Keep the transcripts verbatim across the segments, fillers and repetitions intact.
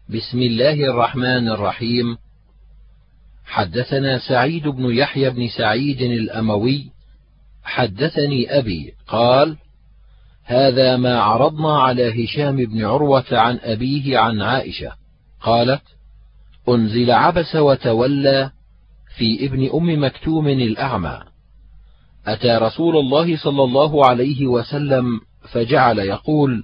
بسم الله الرحمن الرحيم. حدثنا سعيد بن يحيى بن سعيد الأموي حدثني أبي قال: هذا ما عرضنا على هشام بن عروة عن أبيه عن عائشة قالت: أنزل عبس وتولى في ابن أم مكتوم الأعمى، أتى رسول الله صلى الله عليه وسلم فجعل يقول: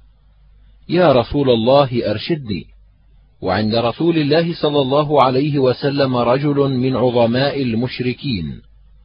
يا رسول الله أرشدني. وعند رسول الله صلى الله عليه وسلم رجل من عظماء المشركين،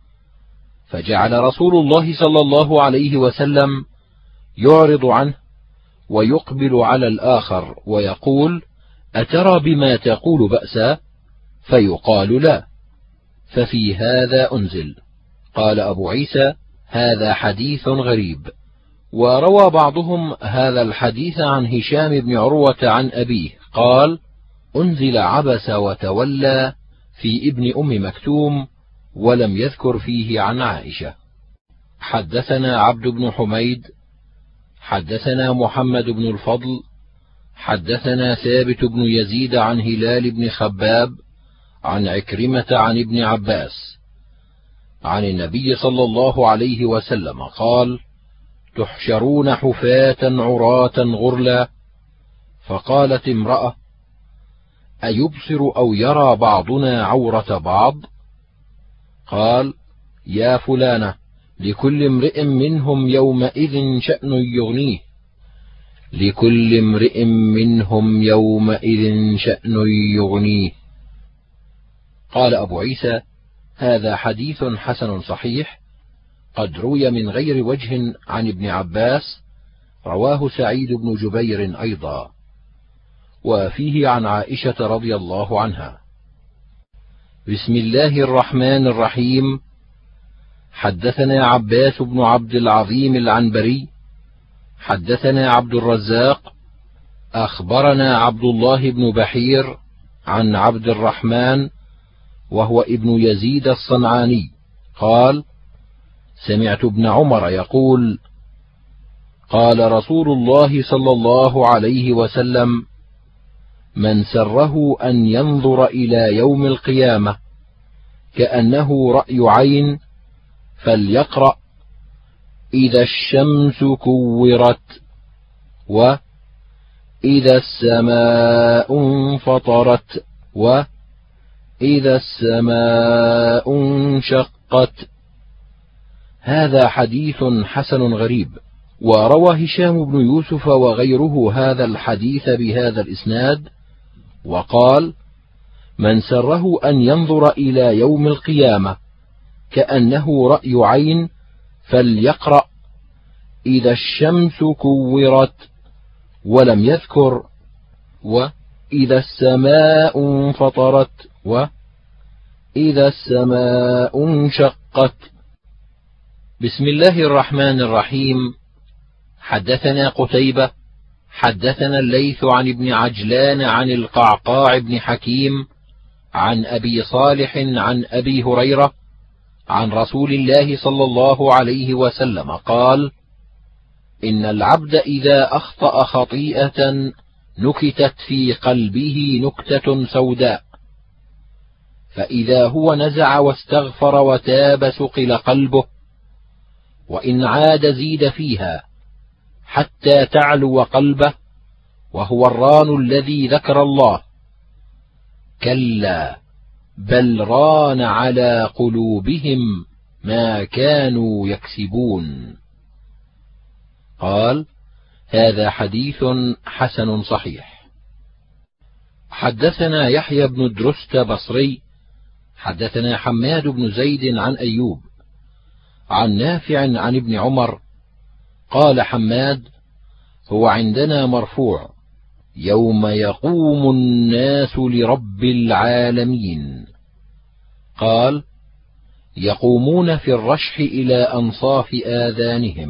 فجعل رسول الله صلى الله عليه وسلم يعرض عنه ويقبل على الآخر ويقول: أترى بما تقول بأسا؟ فيقال: لا. ففي هذا أنزل. قال أبو عيسى: هذا حديث غريب. وروى بعضهم هذا الحديث عن هشام بن عروة عن أبيه قال: أنزل عبس وتولى في ابن أم مكتوم، ولم يذكر فيه عن عائشة. حدثنا عبد بن حميد حدثنا محمد بن الفضل حدثنا ثابت بن يزيد عن هلال بن خباب عن عكرمة عن ابن عباس عن النبي صلى الله عليه وسلم قال: تحشرون حفاة عراة غرلا. فقالت امرأة: أيبصر أو يرى بعضنا عورة بعض؟ قال: يا فلانة، لكل امرئ منهم يومئذ شأن يغنيه لكل امرئ منهم يومئذ شأن يغنيه. قال أبو عيسى: هذا حديث حسن صحيح، قد روي من غير وجه عن ابن عباس، رواه سعيد بن جبير أيضا، وفيه عن عائشة رضي الله عنها. بسم الله الرحمن الرحيم. حدثنا عباس بن عبد العظيم العنبري حدثنا عبد الرزاق أخبرنا عبد الله بن بحير عن عبد الرحمن وهو ابن يزيد الصنعاني قال: سمعت ابن عمر يقول: قال رسول الله صلى الله عليه وسلم: من سره أن ينظر إلى يوم القيامة كأنه رأي عين فليقرأ: إذا الشمس كورت، وإذا السماء انفطرت، وإذا السماء انشقت. هذا حديث حسن غريب. وروى هشام بن يوسف وغيره هذا الحديث بهذا الإسناد وقال: من سره أن ينظر إلى يوم القيامة كأنه رأي عين فليقرأ: إذا الشمس كورت، ولم يذكر وإذا السماء انفطرت وإذا السماء انشقت. بسم الله الرحمن الرحيم. حدثنا قتيبة حدثنا الليث عن ابن عجلان عن القعقاع بن حكيم عن أبي صالح عن أبي هريرة عن رسول الله صلى الله عليه وسلم قال: إن العبد إذا أخطأ خطيئة نكتت في قلبه نكتة سوداء، فإذا هو نزع واستغفر وتاب ثقل قلبه، وإن عاد زيد فيها حتى تعلو قلبه، وهو الران الذي ذكر الله. كلا بل ران على قلوبهم ما كانوا يكسبون. قال: هذا حديث حسن صحيح. حدثنا يحيى بن درست بصري حدثنا حماد بن زيد عن أيوب عن نافع عن ابن عمر قال حماد: هو عندنا مرفوع: يوم يقوم الناس لرب العالمين. قال: يقومون في الرشح إلى أنصاف آذانهم.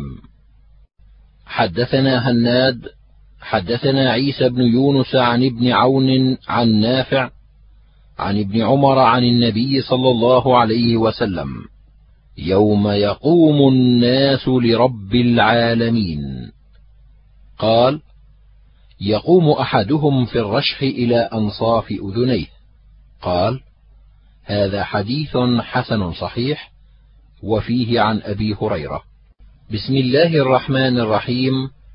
حدثنا هناد حدثنا عيسى بن يونس عن ابن عون عن نافع عن ابن عمر عن النبي صلى الله عليه وسلم: يوم يقوم الناس لرب العالمين. قال: يقوم أحدهم في الرشح إلى أنصاف أذنيه. قال: هذا حديث حسن صحيح. وفيه عن أبي هريرة. بسم الله الرحمن الرحيم.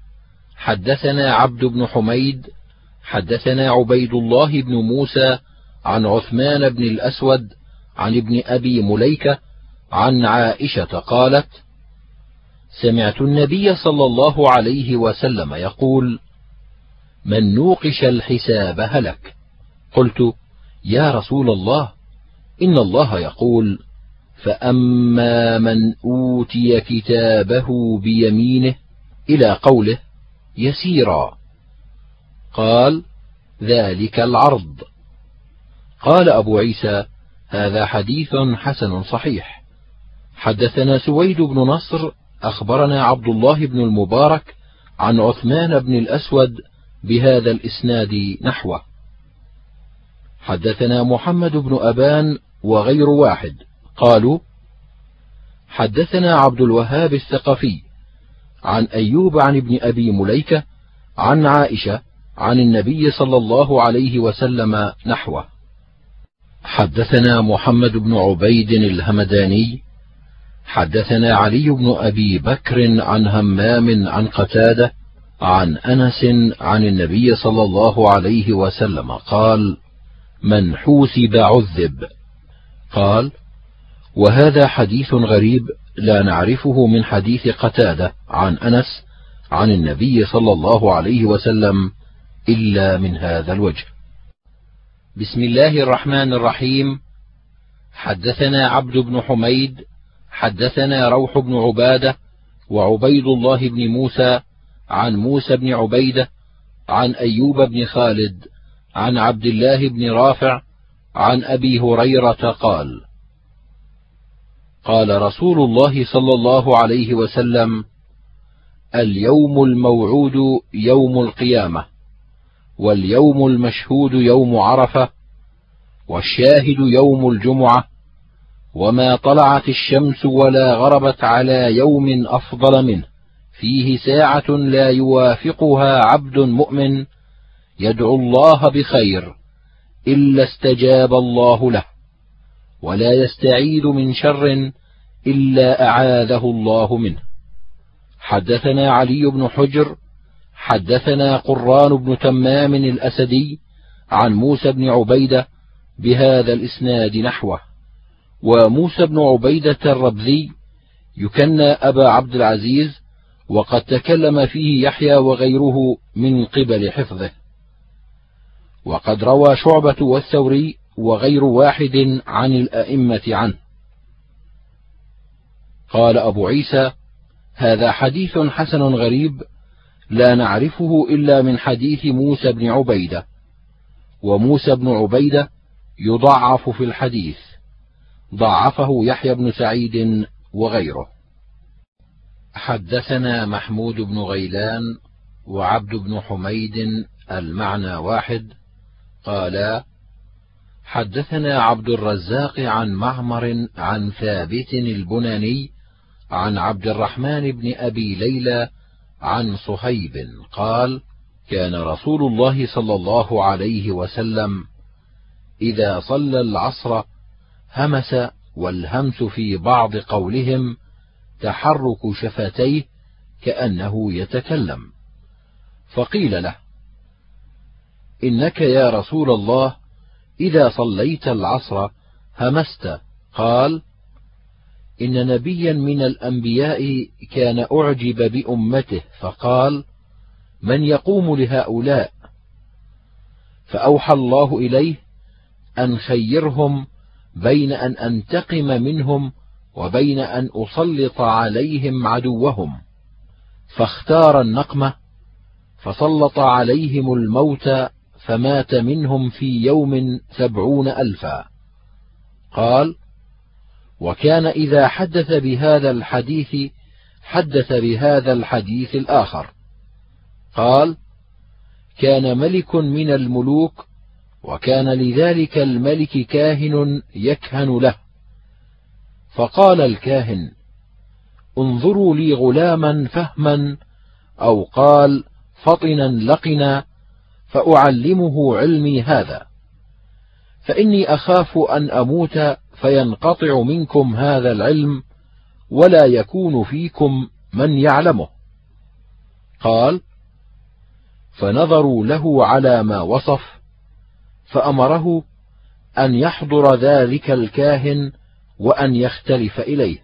حدثنا عبد بن حميد حدثنا عبيد الله بن موسى عن عثمان بن الأسود عن ابن أبي مليكة عن عائشة قالت: سمعت النبي صلى الله عليه وسلم يقول: من نوقش الحساب هلك. قلت: يا رسول الله، إن الله يقول: فأما من أوتي كتابه بيمينه إلى قوله يسيرا. قال: ذلك العرض. قال أبو عيسى: هذا حديث حسن صحيح. حدثنا سويد بن نصر أخبرنا عبد الله بن المبارك عن عثمان بن الأسود بهذا الإسناد نحوه. حدثنا محمد بن أبان وغير واحد قالوا: حدثنا عبد الوهاب الثقفي عن أيوب عن ابن أبي مليكة عن عائشة عن النبي صلى الله عليه وسلم نحوه. حدثنا محمد بن عبيد الهمداني حدثنا علي بن أبي بكر عن همام عن قتادة عن أنس عن النبي صلى الله عليه وسلم قال: من حوسب عذب. قال: وهذا حديث غريب لا نعرفه من حديث قتادة عن أنس عن النبي صلى الله عليه وسلم إلا من هذا الوجه. بسم الله الرحمن الرحيم. حدثنا عبد بن حميد حدثنا روح بن عبادة وعبيد الله بن موسى عن موسى بن عبيدة عن أيوب بن خالد عن عبد الله بن رافع عن أبي هريرة قال: قال رسول الله صلى الله عليه وسلم: اليوم الموعود يوم القيامة، واليوم المشهود يوم عرفة، والشاهد يوم الجمعة، وما طلعت الشمس ولا غربت على يوم أفضل منه فيه ساعة لا يوافقها عبد مؤمن يدعو الله بخير إلا استجاب الله له، ولا يستعيذ من شر إلا أعاذه الله منه. حدثنا علي بن حجر حدثنا قران بن تمام الأسدي عن موسى بن عبيدة بهذا الإسناد نحوه. وموسى بن عبيدة الربذي يكنى أبا عبد العزيز، وقد تكلم فيه يحيى وغيره من قبل حفظه. وقد روى شعبة والثوري وغير واحد عن الأئمة عنه. قال أبو عيسى: هذا حديث حسن غريب لا نعرفه إلا من حديث موسى بن عبيدة. وموسى بن عبيدة يضعف في الحديث، ضعفه يحيى بن سعيد وغيره. حدثنا محمود بن غيلان وعبد بن حميد المعنى واحد قالا: حدثنا عبد الرزاق عن معمر عن ثابت البناني عن عبد الرحمن بن أبي ليلى عن صهيب قال: كان رسول الله صلى الله عليه وسلم إذا صلى العصر همس، والهمس في بعض قولهم تحرك شفتيه كأنه يتكلم. فقيل له: إنك يا رسول الله إذا صليت العصر همست. قال: إن نبيا من الأنبياء كان أعجب بأمته فقال: من يقوم لهؤلاء؟ فأوحى الله إليه أن خيرهم بين أن أنتقم منهم وبين أن أسلط عليهم عدوهم، فاختار النقمة، فسلط عليهم الموت، فمات منهم في يوم سبعون ألفا. قال: وكان إذا حدث بهذا الحديث حدث بهذا الحديث الآخر. قال: كان ملك من الملوك، وكان لذلك الملك كاهن يكهن له، فقال الكاهن: انظروا لي غلاما فهما، أو قال فطنا لقنا فأعلمه علمي هذا، فإني أخاف أن أموت فينقطع منكم هذا العلم ولا يكون فيكم من يعلمه. قال: فنظروا له على ما وصف، فأمره أن يحضر ذلك الكاهن وأن يختلف إليه،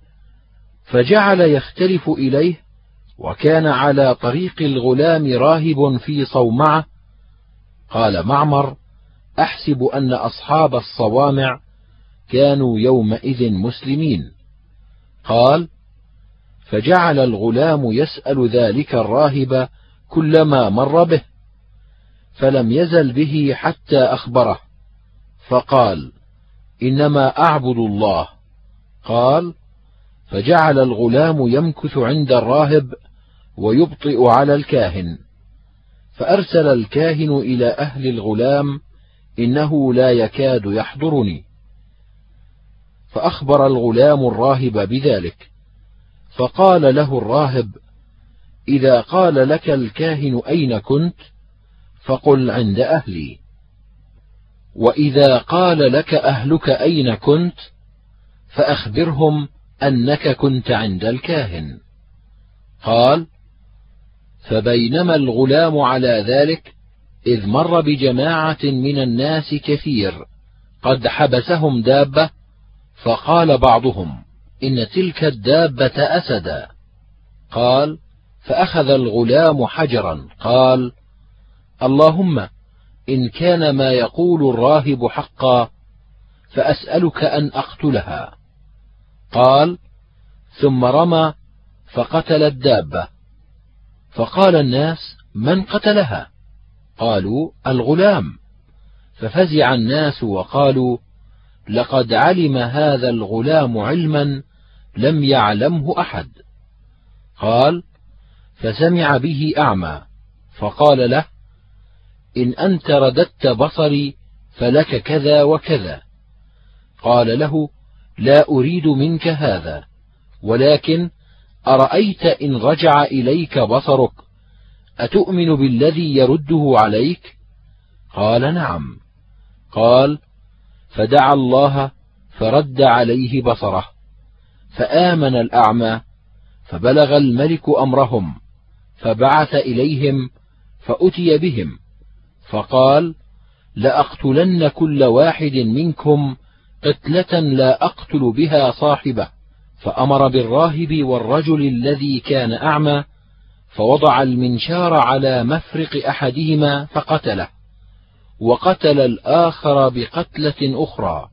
فجعل يختلف إليه، وكان على طريق الغلام راهب في صومعة. قال معمر: أحسب أن أصحاب الصوامع كانوا يومئذ مسلمين. قال: فجعل الغلام يسأل ذلك الراهب كلما مر به، فلم يزل به حتى أخبره، فقال: إنما أعبد الله. قال: فجعل الغلام يمكث عند الراهب ويبطئ على الكاهن، فأرسل الكاهن إلى أهل الغلام: إنه لا يكاد يحضرني. فأخبر الغلام الراهب بذلك، فقال له الراهب: إذا قال لك الكاهن أين كنت فقل عند أهلي، وإذا قال لك أهلك أين كنت فأخبرهم أنك كنت عند الكاهن. قال: فبينما الغلام على ذلك إذ مر بجماعة من الناس كثير قد حبسهم دابة، فقال بعضهم: إن تلك الدابة أسدا. قال: فأخذ الغلام حجرا، قال: اللهم إن كان ما يقول الراهب حقا فأسألك أن أقتلها. قال: ثم رمى فقتل الدابة. فقال الناس: من قتلها؟ قالوا: الغلام. ففزع الناس وقالوا: لقد علم هذا الغلام علما لم يعلمه أحد. قال: فسمع به أعمى، فقال له: إن أنت رددت بصري فلك كذا وكذا. قال له: لا أريد منك هذا، ولكن أرأيت إن رجع إليك بصرك أتؤمن بالذي يرده عليك؟ قال: نعم. قال: فدعا الله فرد عليه بصره، فآمن الأعمى، فبلغ الملك أمرهم، فبعث إليهم فأتي بهم، فقال: لأقتلن كل واحد منكم قتلة لا أقتل بها صاحبه. فأمر بالراهب والرجل الذي كان أعمى، فوضع المنشار على مفرق أحدهما فقتله، وقتل الآخر بقتلة أخرى.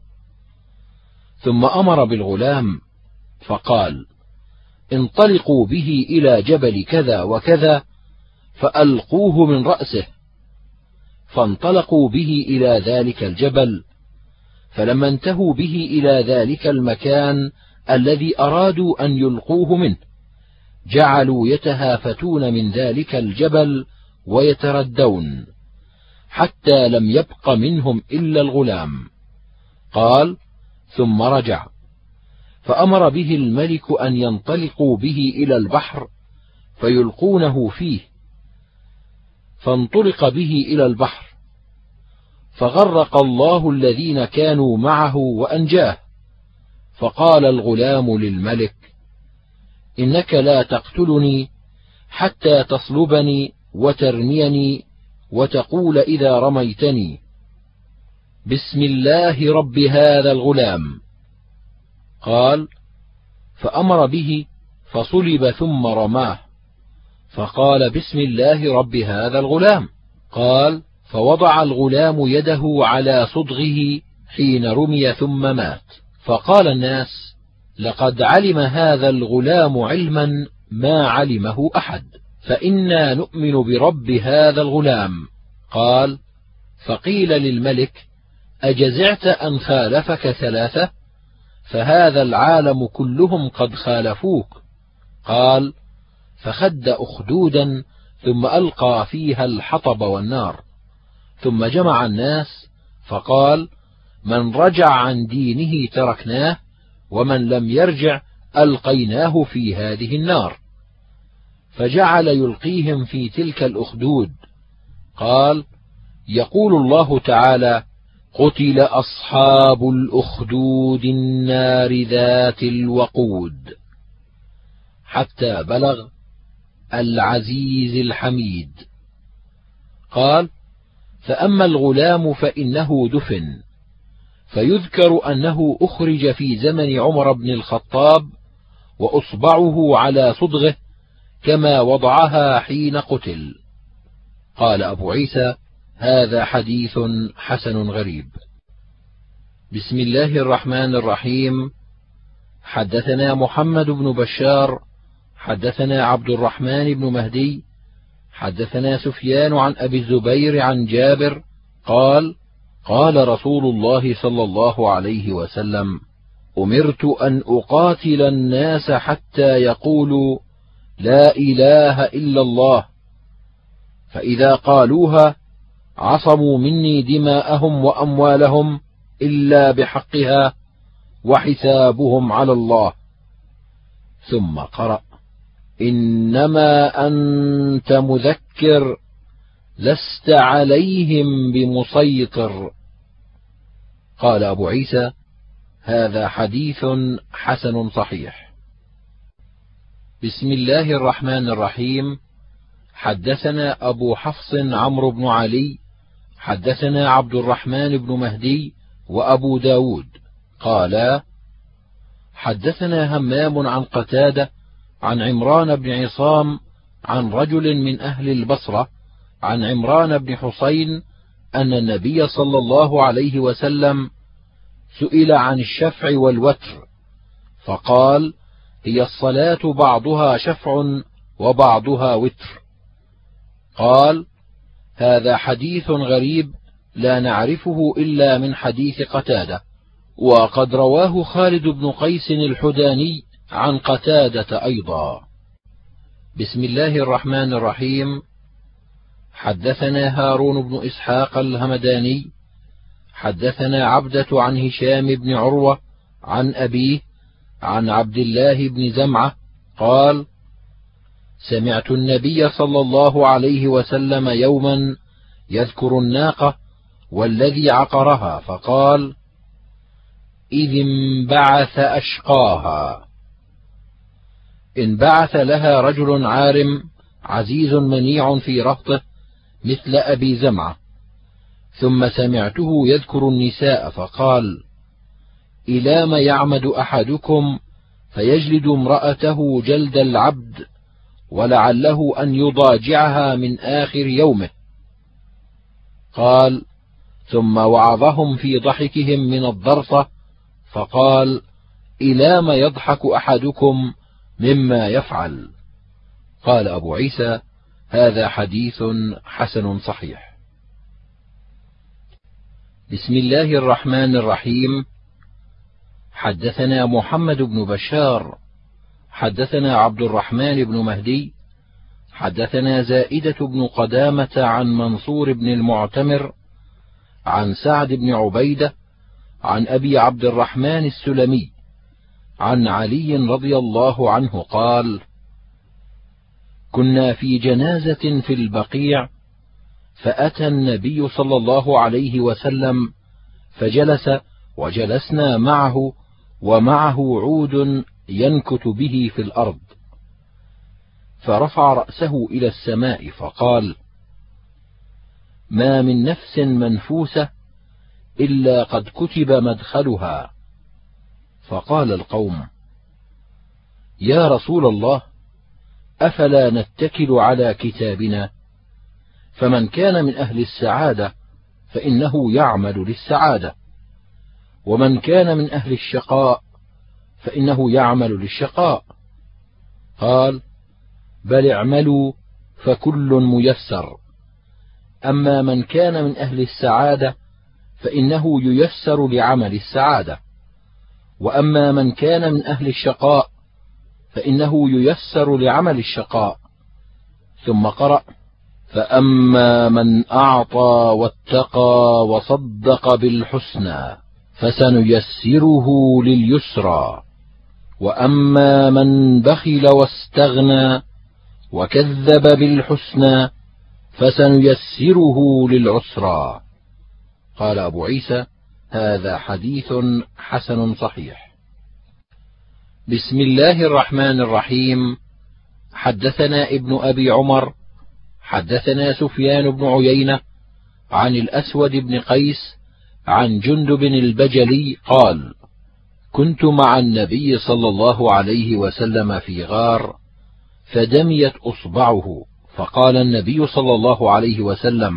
ثم أمر بالغلام فقال: انطلقوا به إلى جبل كذا وكذا فألقوه من رأسه. فانطلقوا به إلى ذلك الجبل، فلما انتهوا به إلى ذلك المكان الذي أرادوا أن يلقوه منه جعلوا يتهافتون من ذلك الجبل ويتردون، حتى لم يبق منهم إلا الغلام. قال: ثم رجع، فأمر به الملك أن ينطلقوا به إلى البحر فيلقونه فيه، فانطلق به إلى البحر، فغرق الله الذين كانوا معه وأنجاه. فقال الغلام للملك: إنك لا تقتلني حتى تصلبني وترميني وتقول إذا رميتني: بسم الله رب هذا الغلام. قال: فأمر به فصلب ثم رماه، فقال: بسم الله رب هذا الغلام. قال: فوضع الغلام يده على صدغه حين رمي ثم مات. فقال الناس: لقد علم هذا الغلام علما ما علمه أحد، فإنا نؤمن برب هذا الغلام. قال: فقيل للملك: أجزعت أن خالفك ثلاثة؟ فهذا العالم كلهم قد خالفوك. قال: فخد أخدودا ثم ألقى فيها الحطب والنار، ثم جمع الناس فقال: من رجع عن دينه تركناه، ومن لم يرجع ألقيناه في هذه النار. فجعل يلقيهم في تلك الأخدود، قال: يقول الله تعالى: قتل أصحاب الأخدود النار ذات الوقود، حتى بلغ العزيز الحميد. قال: فأما الغلام فإنه دفن، فيذكر أنه أخرج في زمن عمر بن الخطاب وأصبعه على صدغه كما وضعها حين قتل. قال أبو عيسى: هذا حديث حسن غريب. بسم الله الرحمن الرحيم. حدثنا محمد بن بشار حدثنا عبد الرحمن بن مهدي حدثنا سفيان عن أبي الزبير عن جابر قال: قال رسول الله صلى الله عليه وسلم: أمرت أن أقاتل الناس حتى يقولوا لا إله إلا الله، فإذا قالوها عصموا مني دماءهم وأموالهم إلا بحقها وحسابهم على الله. ثم قرأ: إنما أنت مذكر لست عليهم بمسيطر. قال أبو عيسى: هذا حديث حسن صحيح. بسم الله الرحمن الرحيم. حدثنا أبو حفص عمرو بن علي حدثنا عبد الرحمن بن مهدي وأبو داود قالا: حدثنا همام عن قتادة عن عمران بن عصام عن رجل من أهل البصرة عن عمران بن حسين أن النبي صلى الله عليه وسلم سئل عن الشفع والوتر، فقال: هي الصلاة بعضها شفع وبعضها وتر. قال: هذا حديث غريب لا نعرفه إلا من حديث قتادة، وقد رواه خالد بن قيس الحداني عن قتادة أيضا. بسم الله الرحمن الرحيم. حدثنا هارون بن إسحاق الهمداني حدثنا عبدة عن هشام بن عروة عن أبيه عن عبد الله بن زمعة قال: سمعت النبي صلى الله عليه وسلم يوما يذكر الناقة والذي عقرها، فقال: إذ انبعث أشقاها. انبعث لها رجل عارم عزيز منيع في رهطه مثل أبي زمعة. ثم سمعته يذكر النساء فقال: إلى ما يعمد أحدكم فيجلد امرأته جلد العبد ولعله أن يضاجعها من آخر يومه. قال: ثم وعظهم في ضحكهم من الضرصة فقال: إلى ما يضحك أحدكم مما يفعل. قال أبو عيسى: هذا حديث حسن صحيح. بسم الله الرحمن الرحيم. حدثنا محمد بن بشار حدثنا عبد الرحمن بن مهدي حدثنا زائدة بن قدامة عن منصور بن المعتمر عن سعد بن عبيدة عن أبي عبد الرحمن السلمي عن علي رضي الله عنه قال: كنا في جنازة في البقيع، فأتى النبي صلى الله عليه وسلم فجلس وجلسنا معه، ومعه عود ينكت به في الأرض، فرفع رأسه إلى السماء فقال: ما من نفس منفوسة إلا قد كتب مدخلها. فقال القوم: يا رسول الله، أفلا نتكل على كتابنا؟ فمن كان من أهل السعادة فإنه يعمل للسعادة، ومن كان من أهل الشقاء فإنه يعمل للشقاء. قال: بل اعملوا فكل ميسر، أما من كان من أهل السعادة فإنه ييسر لعمل السعادة، وأما من كان من أهل الشقاء فإنه ييسر لعمل الشقاء. ثم قرأ: فأما من أعطى واتقى وصدق بالحسنى فسنيسره لليسرى، وأما من بخل واستغنى وكذب بالحسنى فسنيسره للعسرى. قال أبو عيسى: هذا حديث حسن صحيح. بسم الله الرحمن الرحيم. حدثنا ابن أبي عمر حدثنا سفيان بن عيينة عن الأسود بن قيس عن جندب البجلي قال: كنت مع النبي صلى الله عليه وسلم في غار فدميت أصبعه، فقال النبي صلى الله عليه وسلم: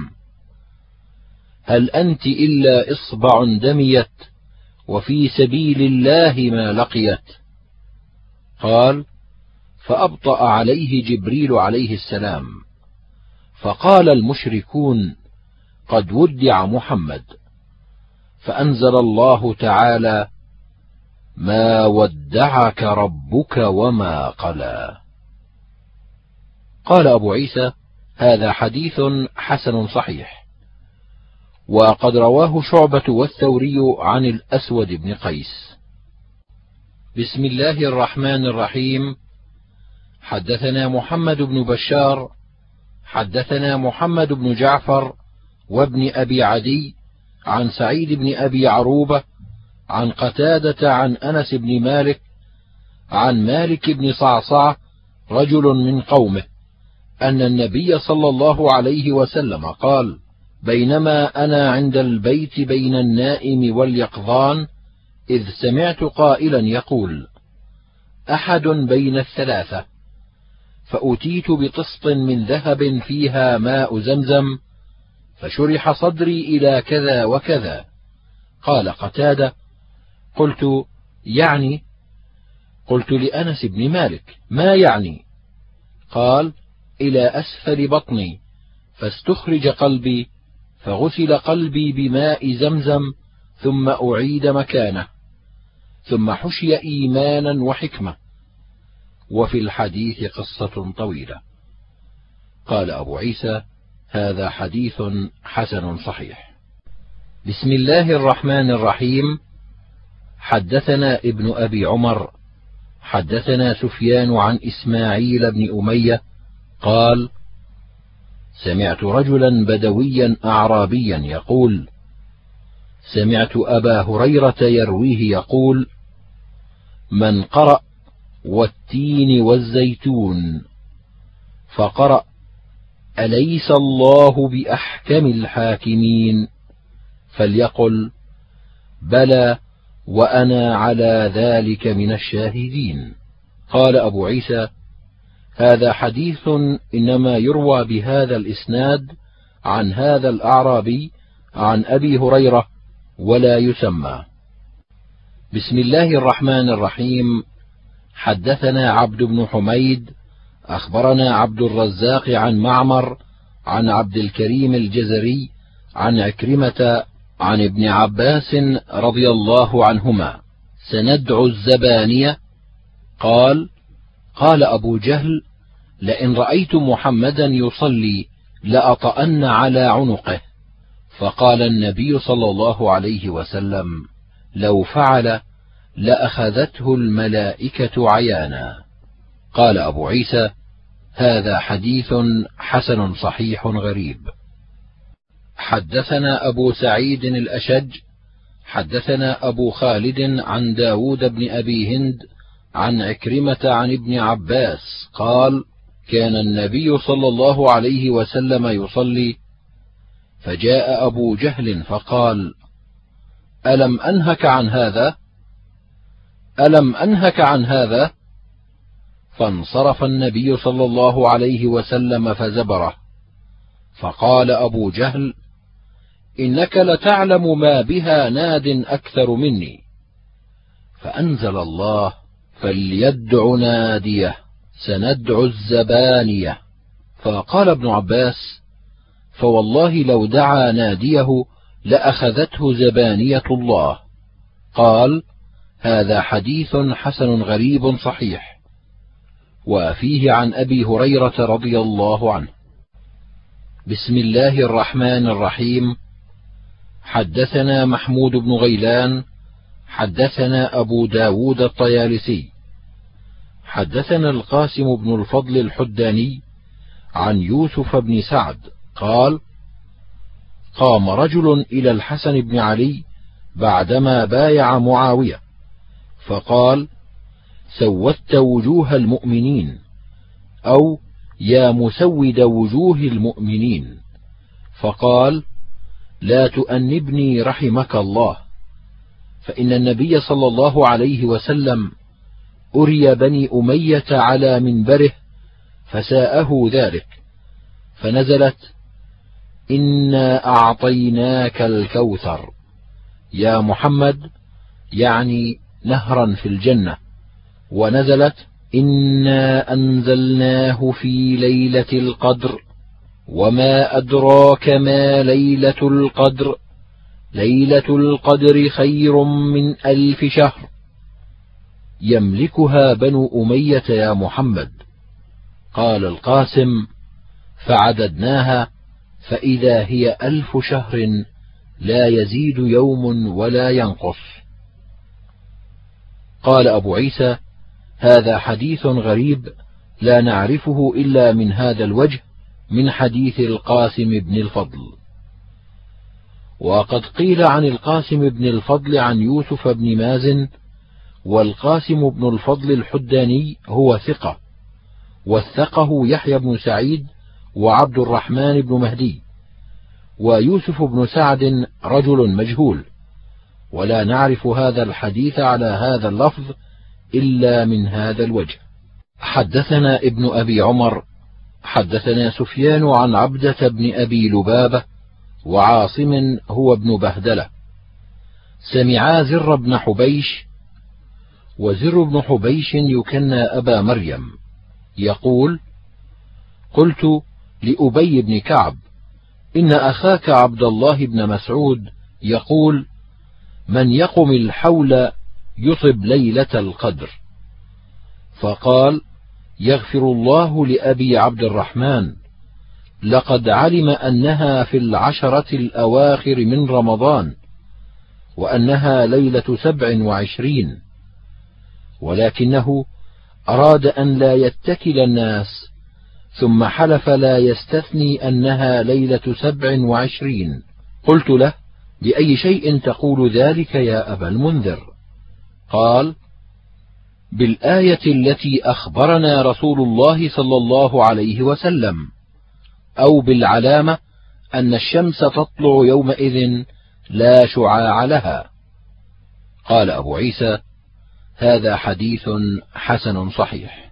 هل أنت إلا إصبع دميت وفي سبيل الله ما لقيت؟ قال: فأبطأ عليه جبريل عليه السلام، فقال المشركون: قد ودع محمد، فأنزل الله تعالى: ما ودعك ربك وما قلى. قال أبو عيسى: هذا حديث حسن صحيح. وقد رواه شعبة والثوري عن الأسود بن قيس. بسم الله الرحمن الرحيم. حدثنا محمد بن بشار حدثنا محمد بن جعفر وابن أبي عدي عن سعيد بن أبي عروبة عن قتادة عن أنس بن مالك عن مالك بن صعصعة رجل من قومه أن النبي صلى الله عليه وسلم قال: بينما أنا عند البيت بين النائم واليقظان إذ سمعت قائلا يقول: أحد بين الثلاثة، فأتيت بطسط من ذهب فيها ماء زمزم، فشرح صدري إلى كذا وكذا. قال قتادة: قلت: يعني؟ قلت لأنس بن مالك: ما يعني؟ قال: إلى أسفل بطني، فاستخرج قلبي، فغسل قلبي بماء زمزم، ثم أعيد مكانه، ثم حشي إيمانا وحكمة. وفي الحديث قصة طويلة. قال أبو عيسى: هذا حديث حسن صحيح. بسم الله الرحمن الرحيم. حدثنا ابن أبي عمر حدثنا سفيان عن إسماعيل بن أمية قال: سمعت رجلا بدويا أعرابيا يقول: سمعت أبا هريرة يرويه يقول: من قرأ والتين والزيتون، فقرأ: أليس الله بأحكم الحاكمين، فليقل: بلى وأنا على ذلك من الشاهدين. قال أبو عيسى: هذا حديث إنما يروى بهذا الإسناد عن هذا الأعرابي عن أبي هريرة ولا يسمى. بسم الله الرحمن الرحيم. حدثنا عبد بن حميد أخبرنا عبد الرزاق عن معمر عن عبد الكريم الجزري عن عكرمة عن ابن عباس رضي الله عنهما: سندعو الزبانية. قال: قال أبو جهل: لئن رأيت محمدا يصلي لأطأن على عنقه. فقال النبي صلى الله عليه وسلم: لو فعل لأخذته الملائكة عيانا. قال أبو عيسى: هذا حديث حسن صحيح غريب. حدثنا أبو سعيد الأشج حدثنا أبو خالد عن داود بن أبي هند عن عكرمة عن ابن عباس قال: كان النبي صلى الله عليه وسلم يصلي، فجاء أبو جهل فقال: ألم أنهك عن هذا؟ ألم أنهك عن هذا؟ فانصرف النبي صلى الله عليه وسلم فزبره. فقال أبو جهل: إنك لتعلم ما بها ناد أكثر مني. فأنزل الله: فليدع ناديه سندع الزبانية. فقال ابن عباس: فوالله لو دعا ناديه لأخذته زبانية الله. قال: هذا حديث حسن غريب صحيح. وفيه عن أبي هريرة رضي الله عنه. بسم الله الرحمن الرحيم. حدثنا محمود بن غيلان حدثنا أبو داود الطيالسي حدثنا القاسم بن الفضل الحداني عن يوسف بن سعد قال: قام رجل إلى الحسن بن علي بعدما بايع معاوية فقال: سودت وجوه المؤمنين، أو يا مسود وجوه المؤمنين. فقال: لا تؤنبني رحمك الله، فإن النبي صلى الله عليه وسلم أري بني أمية على منبره فساءه ذلك، فنزلت: إنا أعطيناك الكوثر يا محمد، يعني نهرا في الجنة. ونزلت: إنا أنزلناه في ليلة القدر، وما أدراك ما ليلة القدر، ليلة القدر خير من ألف شهر يملكها بنو أمية يا محمد. قال القاسم: فعددناها فإذا هي ألف شهر لا يزيد يوم ولا ينقص. قال أبو عيسى: هذا حديث غريب لا نعرفه إلا من هذا الوجه، من حديث القاسم بن الفضل. وقد قيل عن القاسم بن الفضل عن يوسف بن مازن، والقاسم بن الفضل الحداني هو ثقة، وثقه يحيى بن سعيد وعبد الرحمن بن مهدي. ويوسف بن سعد رجل مجهول، ولا نعرف هذا الحديث على هذا اللفظ إلا من هذا الوجه. حدثنا ابن أبي عمر حدثنا سفيان عن عبدة بن أبي لبابة وعاصم هو ابن بهدلة سمعا زر بن حبيش، وزر بن حبيش يكنى أبا مريم، يقول: قلت لأبي بن كعب: إن أخاك عبد الله بن مسعود يقول: من يقم الحول يصب ليلة القدر. فقال: يغفر الله لأبي عبد الرحمن، لقد علم أنها في العشرة الأواخر من رمضان، وأنها ليلة سبع وعشرين، ولكنه أراد أن لا يتكل الناس، ثم حلف لا يستثني أنها ليلة سبع وعشرين. قلت له: بأي شيء تقول ذلك يا أبا المنذر؟ قال: بالآية التي أخبرنا رسول الله صلى الله عليه وسلم، أو بالعلامة أن الشمس تطلع يومئذ لا شعاع لها. قال أبو عيسى: هذا حديث حسن صحيح.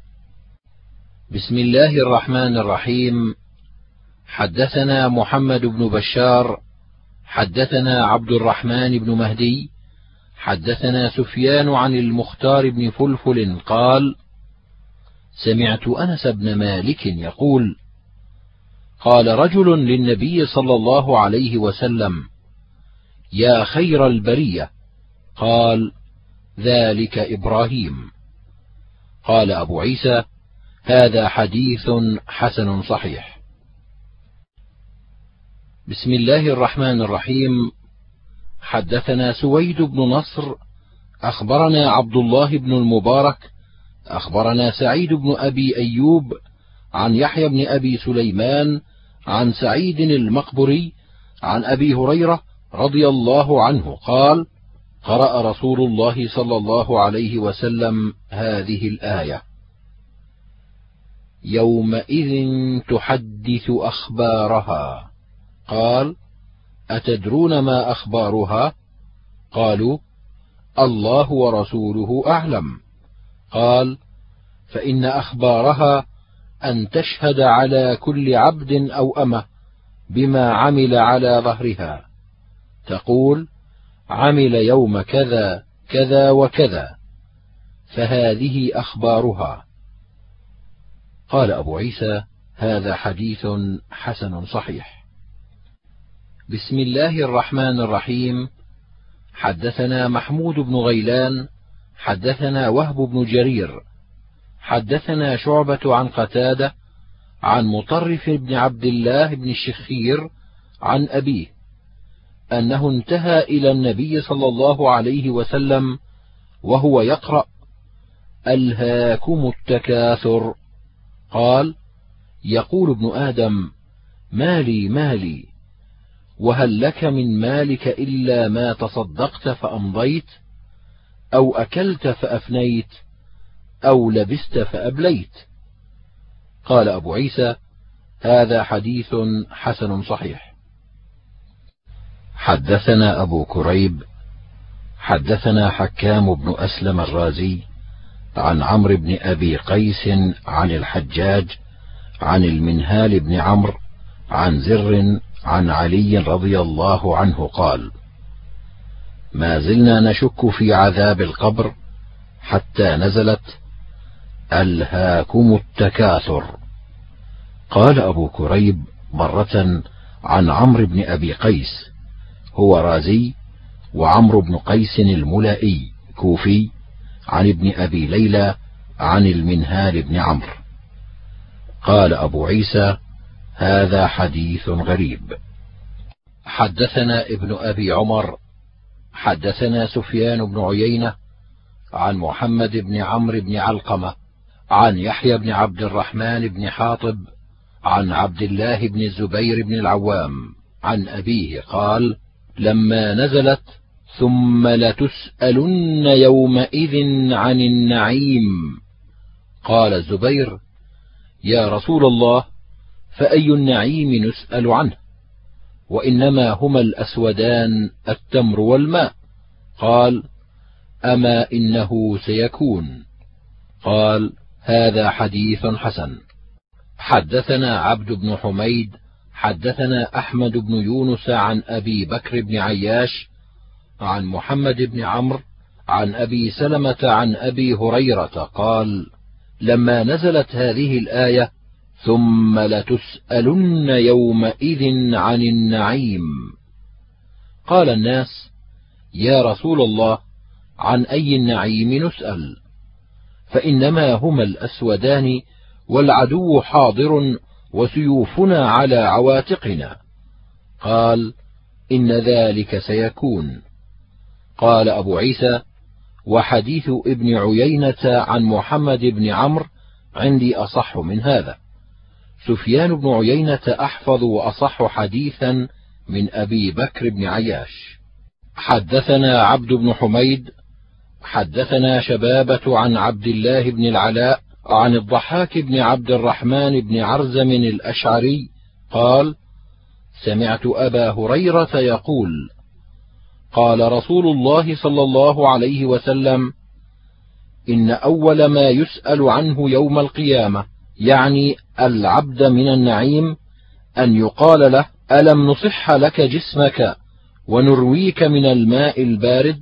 بسم الله الرحمن الرحيم. حدثنا محمد بن بشار حدثنا عبد الرحمن بن مهدي حدثنا سفيان عن المختار بن فلفل قال: سمعت أنس بن مالك يقول: قال رجل للنبي صلى الله عليه وسلم: يا خير البرية. قال: ذلك إبراهيم. قال أبو عيسى: هذا حديث حسن صحيح. بسم الله الرحمن الرحيم. حدثنا سويد بن نصر أخبرنا عبد الله بن المبارك أخبرنا سعيد بن أبي أيوب عن يحيى بن أبي سليمان عن سعيد المقبري عن أبي هريرة رضي الله عنه قال: قرأ رسول الله صلى الله عليه وسلم هذه الآية: يومئذ تحدث أخبارها. قال: أتدرون ما أخبارها؟ قالوا: الله ورسوله أعلم. قال: فإن أخبارها أن تشهد على كل عبد أو أمة بما عمل على ظهرها، تقول: عمل يوم كذا كذا وكذا، فهذه أخبارها. قال أبو عيسى: هذا حديث حسن صحيح. بسم الله الرحمن الرحيم. حدثنا محمود بن غيلان حدثنا وهب بن جرير حدثنا شعبة عن قتادة عن مطرف بن عبد الله بن الشخير عن أبيه أنه انتهى إلى النبي صلى الله عليه وسلم وهو يقرأ: ألهاكم التكاثر. قال: يقول ابن آدم: مالي مالي، وهل لك من مالك إلا ما تصدقت فأمضيت، أو أكلت فأفنيت، أو لبست فأبليت؟ قال أبو عيسى: هذا حديث حسن صحيح. حدثنا أبو كريب حدثنا حكام بن أسلم الرازي عن عمرو بن أبي قيس عن الحجاج عن المنهال بن عمرو عن زر عن علي رضي الله عنه قال: ما زلنا نشك في عذاب القبر حتى نزلت: ألهاكم التكاثر. قال أبو كريب مرة عن عمرو بن أبي قيس، هو رازي، وعمرو بن قيس الملائي كوفي، عن ابن أبي ليلى عن المنهال بن عمرو. قال أبو عيسى: هذا حديث غريب. حدثنا ابن أبي عمر حدثنا سفيان بن عيينة عن محمد بن عمرو بن علقمة عن يحيى بن عبد الرحمن بن حاطب عن عبد الله بن الزبير بن العوام عن أبيه قال: لما نزلت: ثم لتسألن يومئذ عن النعيم، قال الزبير: يا رسول الله، فأي النعيم نسأل عنه؟ وإنما هما الأسودان التمر والماء. قال: أما إنه سيكون. قال: هذا حديث حسن. حدثنا عبد بن حميد حدثنا أحمد بن يونس عن أبي بكر بن عياش عن محمد بن عمرو عن أبي سلمة عن أبي هريرة قال: لما نزلت هذه الآية: ثم لتسألن يومئذ عن النعيم، قال الناس: يا رسول الله، عن أي النعيم نسأل؟ فإنما هما الأسودان، والعدو حاضر، وسيوفنا على عواتقنا. قال: إن ذلك سيكون. قال أبو عيسى: وحديث ابن عيينة عن محمد بن عمرو عندي أصح من هذا. سفيان بن عيينة أحفظ وأصح حديثا من أبي بكر بن عياش. حدثنا عبد بن حميد حدثنا شبابة عن عبد الله بن العلاء عن الضحاك بن عبد الرحمن بن عرزم الأشعري قال: سمعت أبا هريرة يقول: قال رسول الله صلى الله عليه وسلم: إن أول ما يسأل عنه يوم القيامة، يعني العبد من النعيم، أن يقال له: ألم نصح لك جسمك ونرويك من الماء البارد؟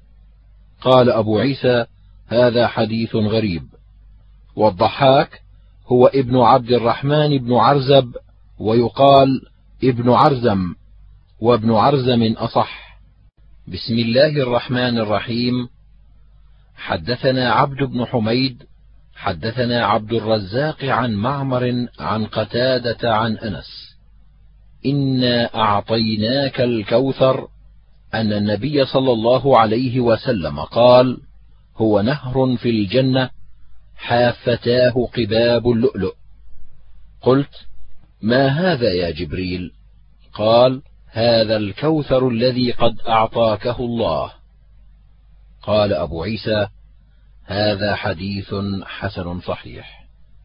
قال أبو عيسى: هذا حديث غريب. والضحاك هو ابن عبد الرحمن بن عرزب، ويقال ابن عرزم، وابن عرزم أصح. بسم الله الرحمن الرحيم. حدثنا عبد بن حميد حدثنا عبد الرزاق عن معمر عن قتادة عن أنس: إنا أعطيناك الكوثر، أن النبي صلى الله عليه وسلم قال: هو نهر في الجنة حافتاه قباب اللؤلؤ. قلت: ما هذا يا جبريل؟ قال: هذا الكوثر الذي قد أعطاكه الله. قال أبو عيسى: هذا حديث حسن صحيح.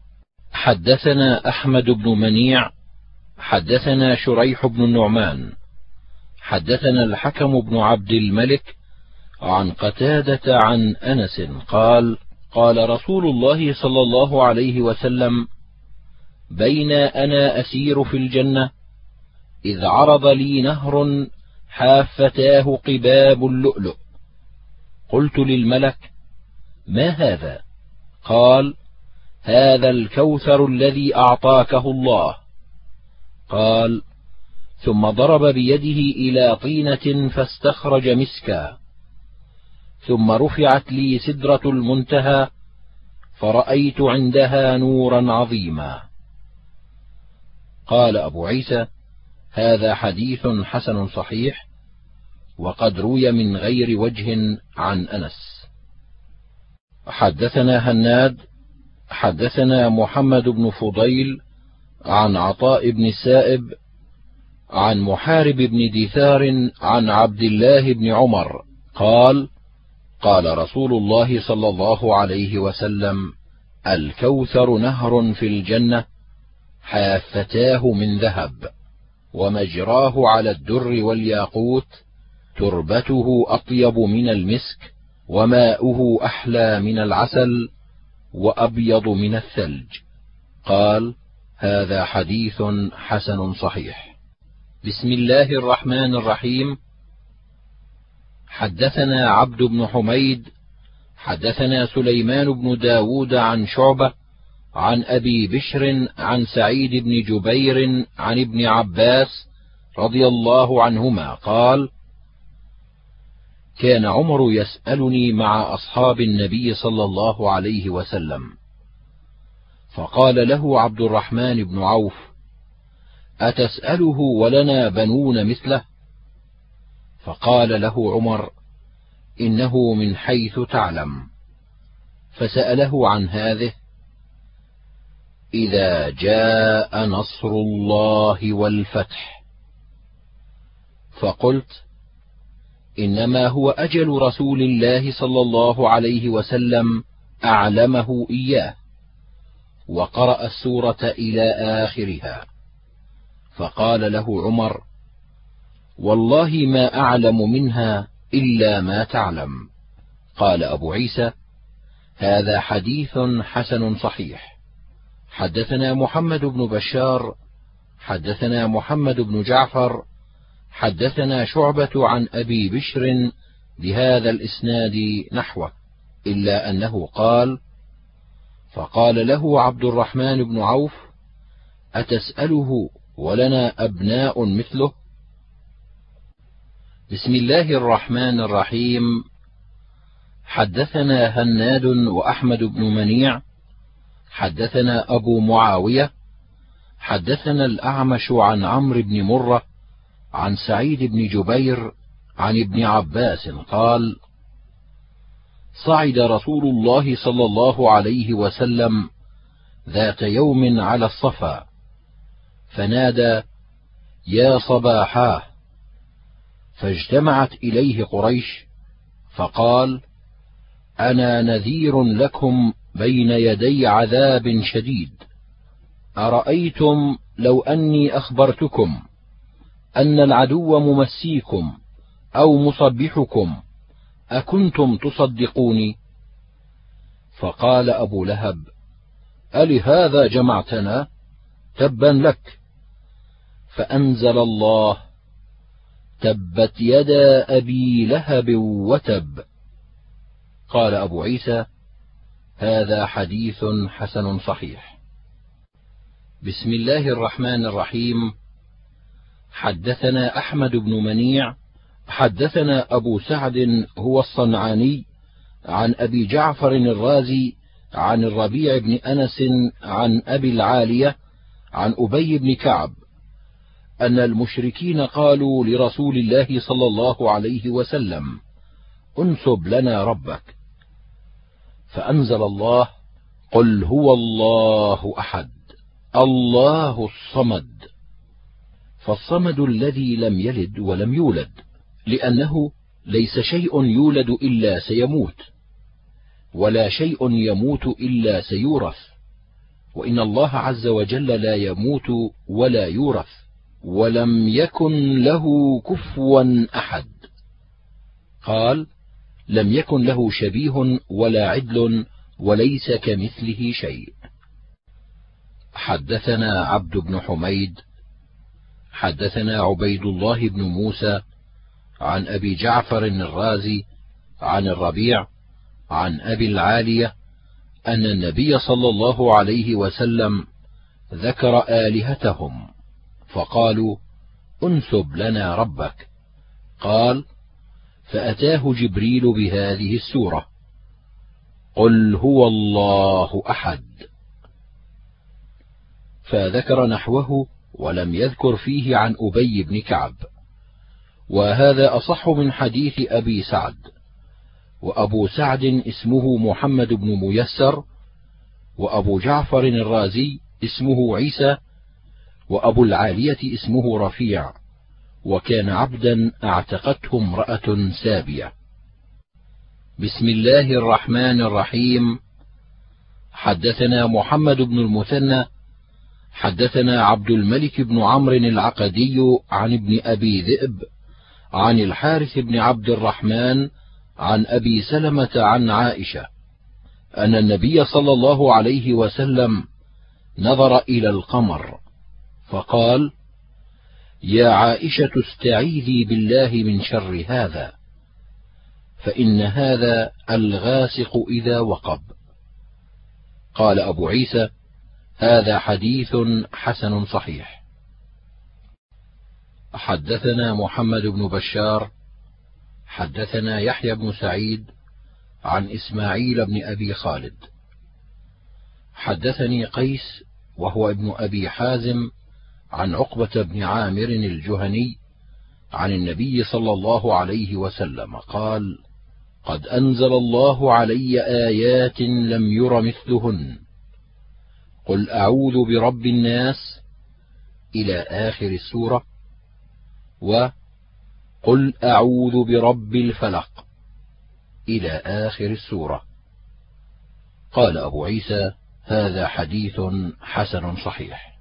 حدثنا أحمد بن منيع حدثنا شريح بن النعمان حدثنا الحكم بن عبد الملك عن قتادة عن أنس قال: قال رسول الله صلى الله عليه وسلم: بين أنا أسير في الجنة إذ عرض لي نهر حافتاه قباب اللؤلؤ. قلت للملك: ما هذا؟ قال: هذا الكوثر الذي أعطاكه الله. قال: ثم ضرب بيده إلى طينة فاستخرج مسكا، ثم رفعت لي سدرة المنتهى فرأيت عندها نورا عظيما. قال أبو عيسى: هذا حديث حسن صحيح، وقد روي من غير وجه عن أنس. حدثنا هناد حدثنا محمد بن فضيل عن عطاء بن السائب عن محارب بن دثار عن عبد الله بن عمر قال: قال رسول الله صلى الله عليه وسلم: الكوثر نهر في الجنة حافتاه من ذهب، ومجراه على الدر والياقوت، تربته أطيب من المسك، وماؤه أحلى من العسل، وأبيض من الثلج. قال: هذا حديث حسن صحيح. بسم الله الرحمن الرحيم. حدثنا عبد بن حميد حدثنا سليمان بن داود عن شعبة عن أبي بشر عن سعيد بن جبير عن ابن عباس رضي الله عنهما قال: كان عمر يسألني مع أصحاب النبي صلى الله عليه وسلم، فقال له عبد الرحمن بن عوف: أتسأله ولنا بنون مثله؟ فقال له عمر: إنه من حيث تعلم. فسأله عن هذه: إذا جاء نصر الله والفتح. فقلت: إنما هو أجل رسول الله صلى الله عليه وسلم أعلمه إياه، وقرأ السورة إلى آخرها. فقال له عمر: والله ما أعلم منها إلا ما تعلم. قال أبو عيسى: هذا حديث حسن صحيح. حدثنا محمد بن بشار حدثنا محمد بن جعفر حدثنا شعبة عن أبي بشر بهذا الإسناد نحوه، إلا أنه قال: فقال له عبد الرحمن بن عوف: أتسأله ولنا أبناء مثله؟ بسم الله الرحمن الرحيم. حدثنا هناد وأحمد بن منيع حدثنا أبو معاوية حدثنا الأعمش عن عمرو بن مرة عن سعيد بن جبير عن ابن عباس قال: صعد رسول الله صلى الله عليه وسلم ذات يوم على الصفا، فنادى: يا صباحاه، فاجتمعت إليه قريش، فقال: أنا نذير لكم بين يدي عذاب شديد، أرأيتم لو أني أخبرتكم أن العدو ممسيكم أو مصبحكم أكنتم تصدقوني؟ فقال أبو لهب: ألهذا جمعتنا؟ تبا لك. فأنزل الله: تبت يدا أبي لهب وتب. قال أبو عيسى: هذا حديث حسن صحيح. بسم الله الرحمن الرحيم. حدثنا أحمد بن منيع حدثنا أبو سعد هو الصنعاني عن أبي جعفر الرازي عن الربيع بن أنس عن أبي العالية عن أبي بن كعب أن المشركين قالوا لرسول الله صلى الله عليه وسلم: انسب لنا ربك. فأنزل الله: قل هو الله أحد الله الصمد. فالصمد الذي لم يلد ولم يولد، لأنه ليس شيء يولد إلا سيموت، ولا شيء يموت إلا سيورث، وإن الله عز وجل لا يموت ولا يورث، ولم يكن له كفوا أحد. قال: لم يكن له شبيه ولا عدل، وليس كمثله شيء. حدثنا عبد بن حميد حدثنا عبيد الله بن موسى عن أبي جعفر الرازي عن الربيع عن أبي العالية أن النبي صلى الله عليه وسلم ذكر آلهتهم، فقالوا: انسب لنا ربك. قال: فأتاه جبريل بهذه السورة: قل هو الله أحد. فذكر نحوه ولم يذكر فيه عن أبي بن كعب، وهذا أصح من حديث أبي سعد. وأبو سعد اسمه محمد بن ميسر، وأبو جعفر الرازي اسمه عيسى وأبو العالية اسمه رفيع، وكان عبدا اعتقته امرأة سابية. بسم الله الرحمن الرحيم. حدثنا محمد بن المثنى حدثنا عبد الملك بن عمرو العقدي عن ابن أبي ذئب عن الحارث بن عبد الرحمن عن أبي سلمة عن عائشة أن النبي صلى الله عليه وسلم نظر إلى القمر فقال: يا عائشة استعيذي بالله من شر هذا، فإن هذا الغاسق إذا وقب. قال أبو عيسى: هذا حديث حسن صحيح. حدثنا محمد بن بشار حدثنا يحيى بن سعيد عن إسماعيل بن أبي خالد حدثني قيس وهو ابن أبي حازم عن عقبة بن عامر الجهني عن النبي صلى الله عليه وسلم قال: قد أنزل الله علي آيات لم ير مثلهن، قل أعوذ برب الناس إلى آخر السورة، وقل أعوذ برب الفلق إلى آخر السورة. قال أبو عيسى: هذا حديث حسن صحيح.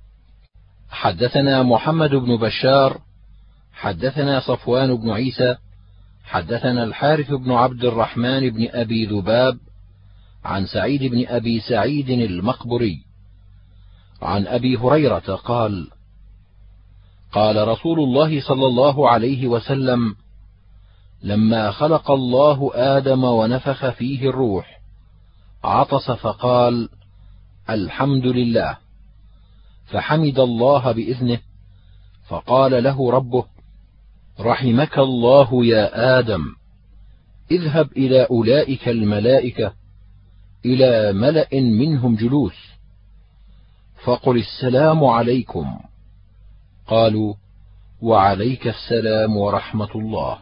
حدثنا محمد بن بشار حدثنا صفوان بن عيسى حدثنا الحارث بن عبد الرحمن بن أبي ذباب عن سعيد بن أبي سعيد المقبري عن أبي هريرة قال: قال رسول الله صلى الله عليه وسلم: لما خلق الله آدم ونفخ فيه الروح عطس فقال: الحمد لله، فحمد الله بإذنه، فقال له ربه: رحمك الله يا آدم، اذهب إلى أولئك الملائكة، إلى ملأ منهم جلوس، فقل السلام عليكم. قالوا: وعليك السلام ورحمة الله.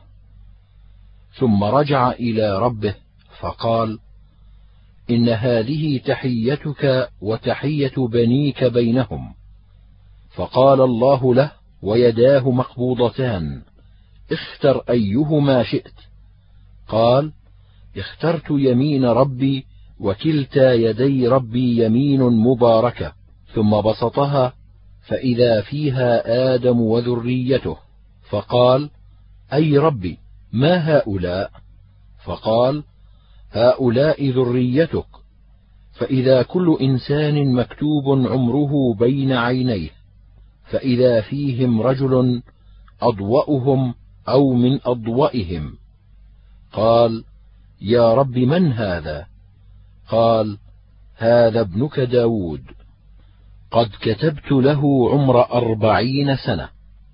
ثم رجع إلى ربه فقال: إن هذه تحيتك وتحية بنيك بينهم. فقال الله له ويداه مقبوضتان: اختر أيهما شئت. قال: اخترت يمين ربي، وكلتا يدي ربي يمين مباركة. ثم بسطها فإذا فيها آدم وذريته، فقال: أي ربي، ما هؤلاء؟ فقال: هؤلاء ذريتك. فإذا كل إنسان مكتوب عمره بين عينيه، فإذا فيهم رجل أضوأهم أو من أضوئهم. قال: يا رب من هذا؟ قال: هذا ابنك داود، قد كتبت له عمر أربعين سنة.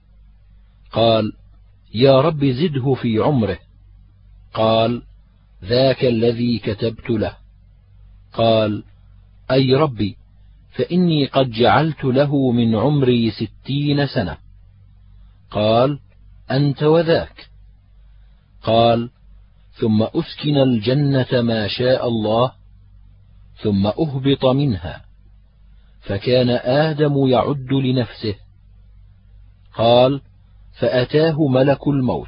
قال: يا رب زده في عمره. قال: ذاك الذي كتبت له. قال: أي ربي، فإني قد جعلت له من عمري ستين سنة. قال: أنت وذاك. قال: ثم أسكن الجنة ما شاء الله، ثم أهبط منها، فكان آدم يعد لنفسه. قال: فأتاه ملك الموت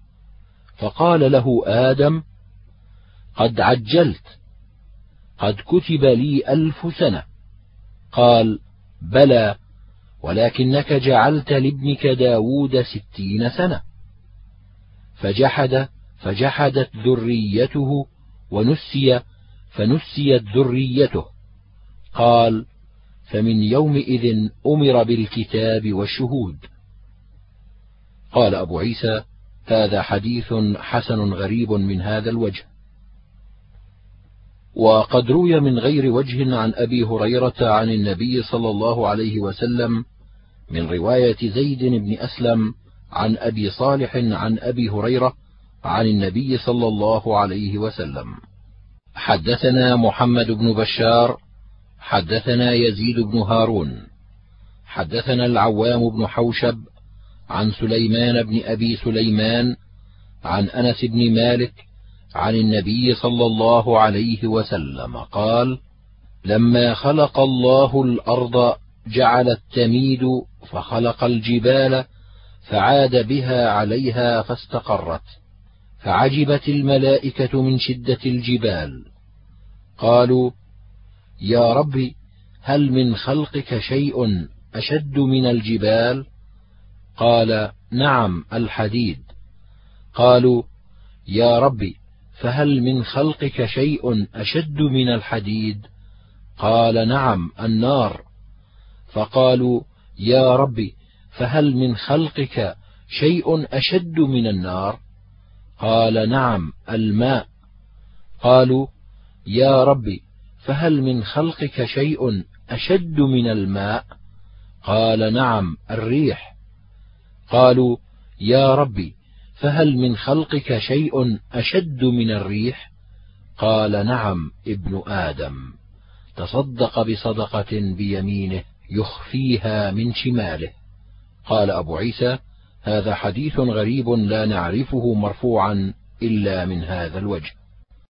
فقال له آدم: قد عجلت، قد كتب لي ألف سنة. قال: بلى، ولكنك جعلت لابنك داود ستين سنة. فجحد فجحدت ذريته، ونسي فنسيت ذريته. قال: فمن يومئذ أمر بالكتاب والشهود. قال أبو عيسى: هذا حديث حسن غريب من هذا الوجه. وقد روي من غير وجه عن أبي هريرة عن النبي صلى الله عليه وسلم من رواية زيد بن أسلم عن أبي صالح عن أبي هريرة عن النبي صلى الله عليه وسلم. حدثنا محمد بن بشار حدثنا يزيد بن هارون حدثنا العوام بن حوشب عن سليمان بن أبي سليمان عن أنس بن مالك عن النبي صلى الله عليه وسلم قال: لما خلق الله الأرض جعلت تميد فخلق الجبال فعاد بها عليها فاستقرت، فعجبت الملائكة من شدة الجبال. قالوا: يا رب، هل من خلقك شيء أشد من الجبال؟ قال: نعم، الحديد. قالوا: يا رب، فهل من خلقك شيء أشد من الحديد؟ قال: نعم، النار. فقالوا: يا رب، فهل من خلقك شيء أشد من النار؟ قال: نعم، الماء. قالوا: يا رب، فهل من خلقك شيء أشد من الماء؟ قال: نعم، الريح. قالوا: يا رب، فهل من خلقك شيء أشد من الريح؟ قال: نعم، ابن آدم. تصدق بصدقة بيمينه يخفيها من شماله. قال أبو عيسى: هذا حديث غريب لا نعرفه مرفوعا إلا من هذا الوجه.